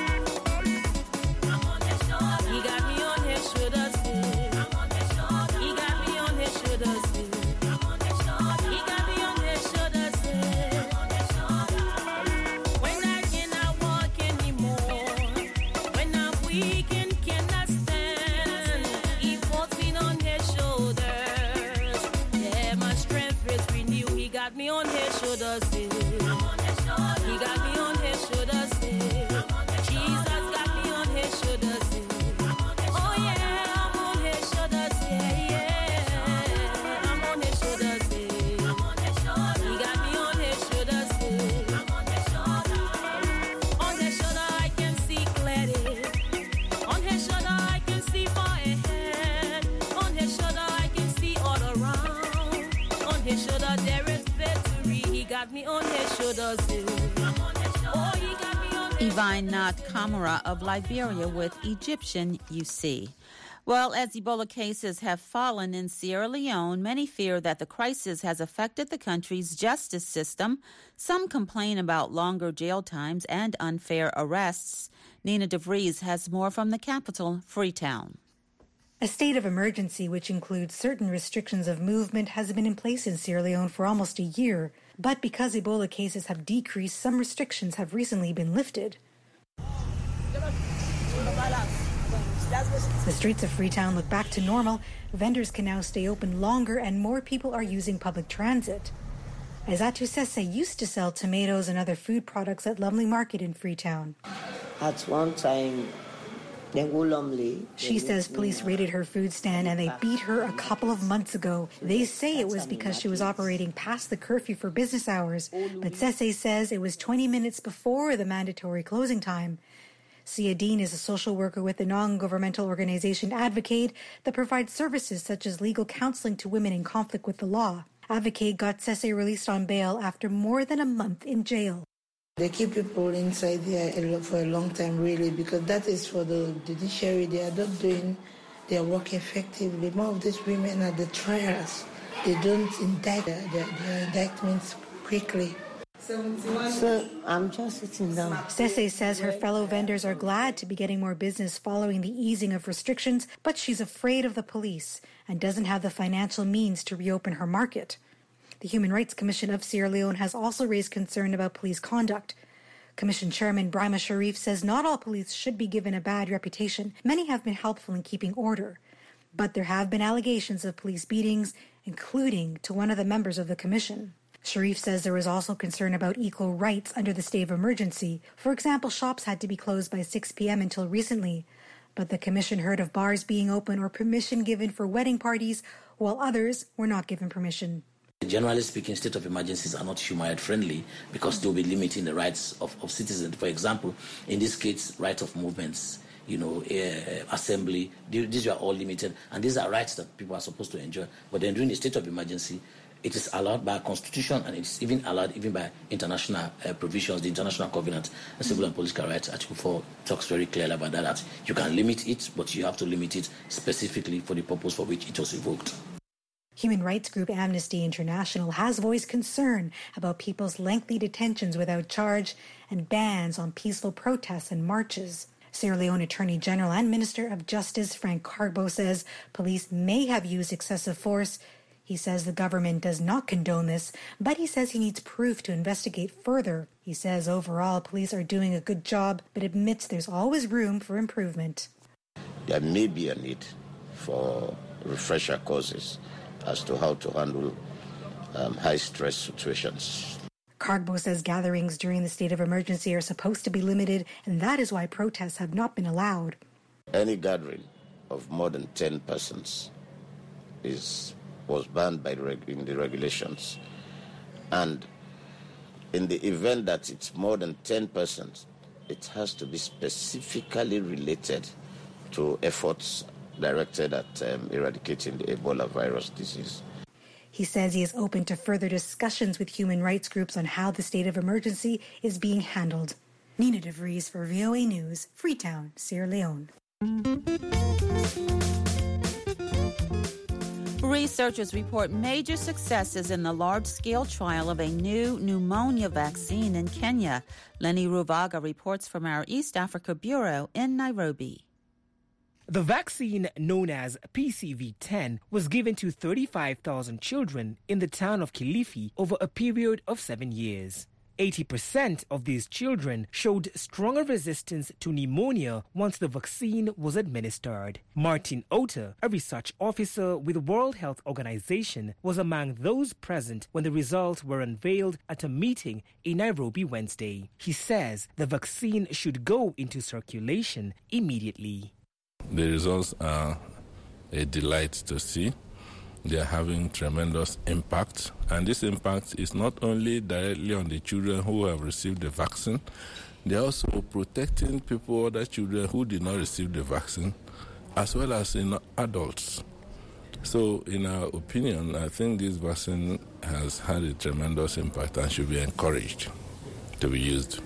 I'm on his shoulders. He got me on his shoulders. I'm on his shoulders. He got me on his shoulders. I'm on his shoulders. He got me on his shoulders. I'm on his shoulders. When I cannot walk anymore, when I'm weak and cannot stand, he puts me on his shoulders. Yeah, my strength is renewed. He got me on his shoulders. I'm on his shoulders. He got me on his shoulders. I'm on his Jesus got me on his shoulders. Oh yeah, I'm on his shoulders. Yeah, yeah. I'm on his shoulders. I'm on his shoulders. He got me on his shoulders. I'm on his shoulders. On his shoulder I can see clearly. On his shoulder I can see far ahead. On his shoulder I can see all around. On his shoulder there is victory. He got me on his shoulders. I'm on his shoulders. Oh, he got me on his Ivine Nat Kamara of Liberia with Egyptian You See. Well, as Ebola cases have fallen in Sierra Leone, many fear that the crisis has affected the country's justice system. Some complain about longer jail times and unfair arrests. Nina DeVries has more from the capital, Freetown. A state of emergency, which includes certain restrictions of movement, has been in place in Sierra Leone for almost a year. But because Ebola cases have decreased, some restrictions have recently been lifted. The streets of Freetown look back to normal. Vendors can now stay open longer and more people are using public transit. Aizatu Sese used to sell tomatoes and other food products at Lumley Market in Freetown. At one time, She says police raided her food stand and they beat her a couple of months ago. They say it was because she was operating past the curfew for business hours, but Sese says it was twenty minutes before the mandatory closing time. Sia Dean is a social worker with the non-governmental organization Advocate that provides services such as legal counseling to women in conflict with the law. Advocate got Sese released on bail after more than a month in jail. They keep people inside there for a long time, really, because that is for the judiciary. They are not doing their work effectively. More of these women are the trials. They don't indict their, their, their indictments quickly. So I'm just sitting down. Sese says her fellow vendors are glad to be getting more business following the easing of restrictions, but she's afraid of the police and doesn't have the financial means to reopen her market. The Human Rights Commission of Sierra Leone has also raised concern about police conduct. Commission Chairman Brahma Sharif says not all police should be given a bad reputation. Many have been helpful in keeping order. But there have been allegations of police beatings, including to one of the members of the commission. Sharif says there was also concern about equal rights under the state of emergency. For example, shops had to be closed by six p.m. until recently. But the commission heard of bars being open or permission given for wedding parties, while others were not given permission. Generally speaking, state of emergencies are not human rights friendly because they'll be limiting the rights of, of citizens. For example, in this case, right of movements, you know, uh, assembly, these are all limited, and these are rights that people are supposed to enjoy. But then during the state of emergency, it is allowed by constitution, and it's even allowed even by international uh, provisions, the International Covenant on Civil and Political Rights. Article four talks very clearly about that, that you can limit it, but you have to limit it specifically for the purpose for which it was evoked. Human rights group Amnesty International has voiced concern about people's lengthy detentions without charge and bans on peaceful protests and marches. Sierra Leone Attorney General and Minister of Justice Frank Carbo says police may have used excessive force. He says the government does not condone this, but he says he needs proof to investigate further. He says overall police are doing a good job, but admits there's always room for improvement. There may be a need for refresher courses as to how to handle um, high-stress situations. Kargbo says gatherings during the state of emergency are supposed to be limited, and that is why protests have not been allowed. Any gathering of more than ten persons is was banned by the reg- in the regulations. And in the event that it's more than ten persons, it has to be specifically related to efforts directed at um, eradicating the Ebola virus disease. He says he is open to further discussions with human rights groups on how the state of emergency is being handled. Nina DeVries for V O A News, Freetown, Sierra Leone. Researchers report major successes in the large-scale trial of a new pneumonia vaccine in Kenya. Lenny Ruvaga reports from our East Africa Bureau in Nairobi. The vaccine, known as P C V ten, was given to thirty-five thousand children in the town of Kilifi over a period of seven years. eighty percent of these children showed stronger resistance to pneumonia once the vaccine was administered. Martin Ota, a research officer with the World Health Organization, was among those present when the results were unveiled at a meeting in Nairobi Wednesday. He says the vaccine should go into circulation immediately. The results are a delight to see. They are having tremendous impact, and this impact is not only directly on the children who have received the vaccine, they are also protecting people, other children who did not receive the vaccine, as well as in adults. So, in our opinion, I think this vaccine has had a tremendous impact and should be encouraged to be used.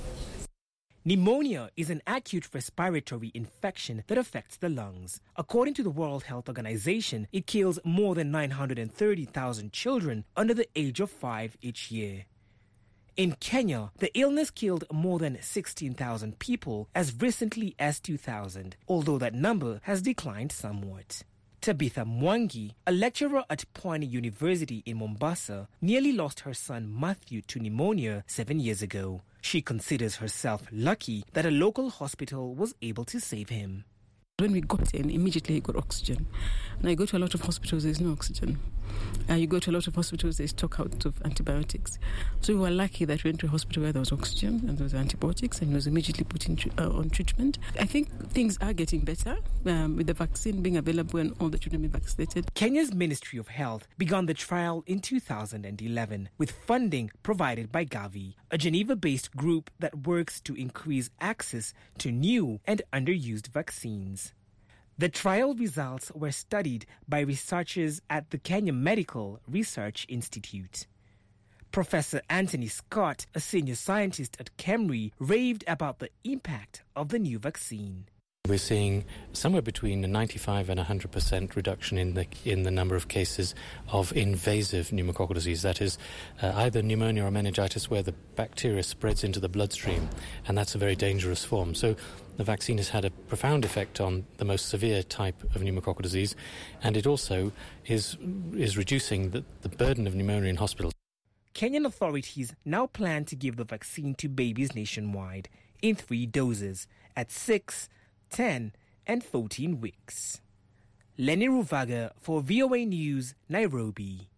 Pneumonia is an acute respiratory infection that affects the lungs. According to the World Health Organization, it kills more than nine hundred thirty thousand children under the age of five each year. In Kenya, the illness killed more than sixteen thousand people as recently as two thousand, although that number has declined somewhat. Tabitha Mwangi, a lecturer at Pwani University in Mombasa, nearly lost her son Matthew to pneumonia seven years ago. She considers herself lucky that a local hospital was able to save him. When we got in, immediately he got oxygen. Now you go to a lot of hospitals, there's no oxygen. Uh, you go to a lot of hospitals, they stock out of antibiotics. So we were lucky that we went to a hospital where there was oxygen and there was antibiotics and he was immediately put in, uh, on treatment. I think things are getting better um, with the vaccine being available and all the children being vaccinated. Kenya's Ministry of Health began the trial in two thousand eleven with funding provided by Gavi, a Geneva-based group that works to increase access to new and underused vaccines. The trial results were studied by researchers at the Kenya Medical Research Institute. Professor Anthony Scott, a senior scientist at KEMRI, raved about the impact of the new vaccine. We're seeing somewhere between a ninety-five and one hundred percent reduction in the in the number of cases of invasive pneumococcal disease. That is uh, either pneumonia or meningitis where the bacteria spreads into the bloodstream, and that's a very dangerous form. So the vaccine has had a profound effect on the most severe type of pneumococcal disease, and it also is is reducing the, the burden of pneumonia in hospitals. Kenyan authorities now plan to give the vaccine to babies nationwide in three doses at six, ten and fourteen weeks. Lenny Ruvaga for V O A News, Nairobi.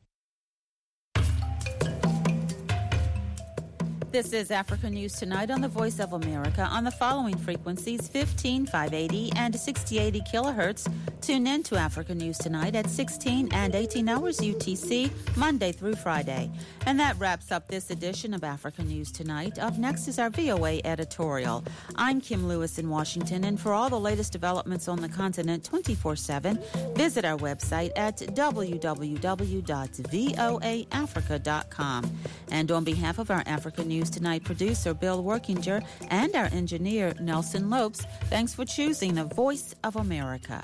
This is Africa News Tonight on the Voice of America on the following frequencies: fifteen, five eighty and sixty eighty kilohertz. Tune in to Africa News Tonight at sixteen and eighteen hours U T C, Monday through Friday. And that wraps up this edition of Africa News Tonight. Up next is our V O A editorial. I'm Kim Lewis in Washington, and for all the latest developments on the continent twenty-four seven, visit our website at w w w dot voa africa dot com. And on behalf of our Africa News Tonight producer Bill Workinger and our engineer Nelson Lopes, thanks for choosing the Voice of America.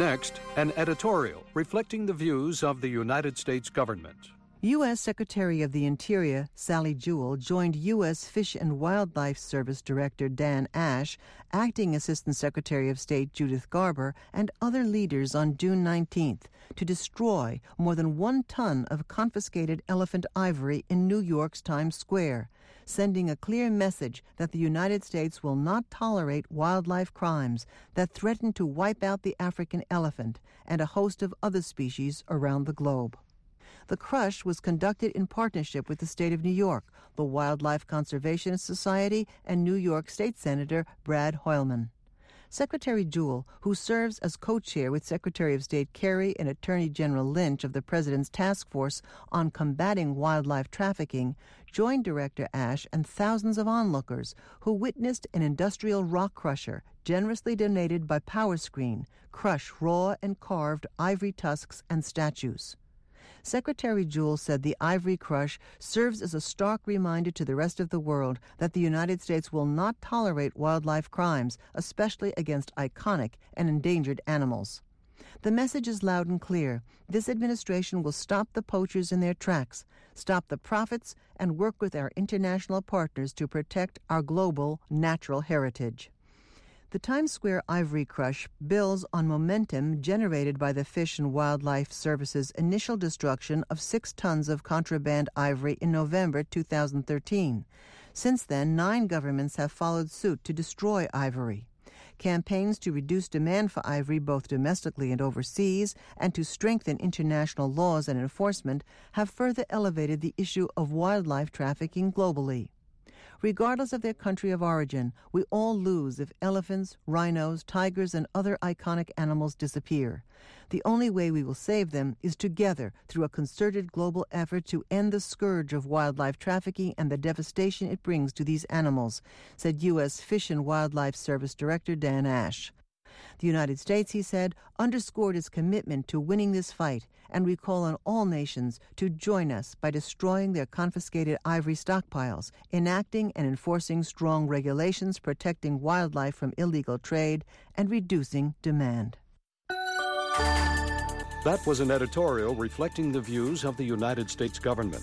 Next, an editorial reflecting the views of the United States government. U S Secretary of the Interior Sally Jewell joined U S Fish and Wildlife Service Director Dan Ash, Acting Assistant Secretary of State Judith Garber, and other leaders on June nineteenth to destroy more than one ton of confiscated elephant ivory in New York's Times Square, sending a clear message that the United States will not tolerate wildlife crimes that threaten to wipe out the African elephant and a host of other species around the globe. The crush was conducted in partnership with the state of New York, the Wildlife Conservation Society, and New York State Senator Brad Hoylman. Secretary Jewell, who serves as co-chair with Secretary of State Kerry and Attorney General Lynch of the President's Task Force on Combating Wildlife Trafficking, joined Director Ash and thousands of onlookers who witnessed an industrial rock crusher generously donated by PowerScreen crush raw and carved ivory tusks and statues. Secretary Jewell said the ivory crush serves as a stark reminder to the rest of the world that the United States will not tolerate wildlife crimes, especially against iconic and endangered animals. The message is loud and clear. This administration will stop the poachers in their tracks, stop the profits, and work with our international partners to protect our global natural heritage. The Times Square ivory crush builds on momentum generated by the Fish and Wildlife Service's initial destruction of six tons of contraband ivory in November two thousand thirteen. Since then, nine governments have followed suit to destroy ivory. Campaigns to reduce demand for ivory both domestically and overseas and to strengthen international laws and enforcement have further elevated the issue of wildlife trafficking globally. Regardless of their country of origin, we all lose if elephants, rhinos, tigers, and other iconic animals disappear. The only way we will save them is together through a concerted global effort to end the scourge of wildlife trafficking and the devastation it brings to these animals, said U S Fish and Wildlife Service Director Dan Ash. The United States, he said, underscored its commitment to winning this fight, and we call on all nations to join us by destroying their confiscated ivory stockpiles, enacting and enforcing strong regulations protecting wildlife from illegal trade, and reducing demand. That was an editorial reflecting the views of the United States government.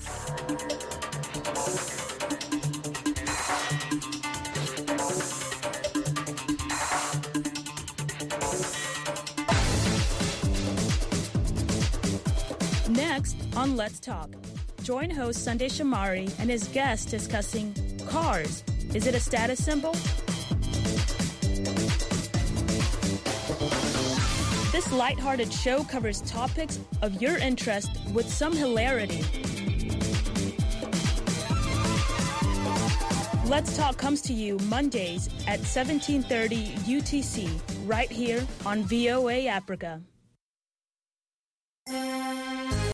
Next on Let's Talk, join host Sunday Shamari and his guest discussing cars. Is it a status symbol? This lighthearted show covers topics of your interest with some hilarity. Let's Talk comes to you Mondays at seventeen thirty U T C, right here on V O A Africa.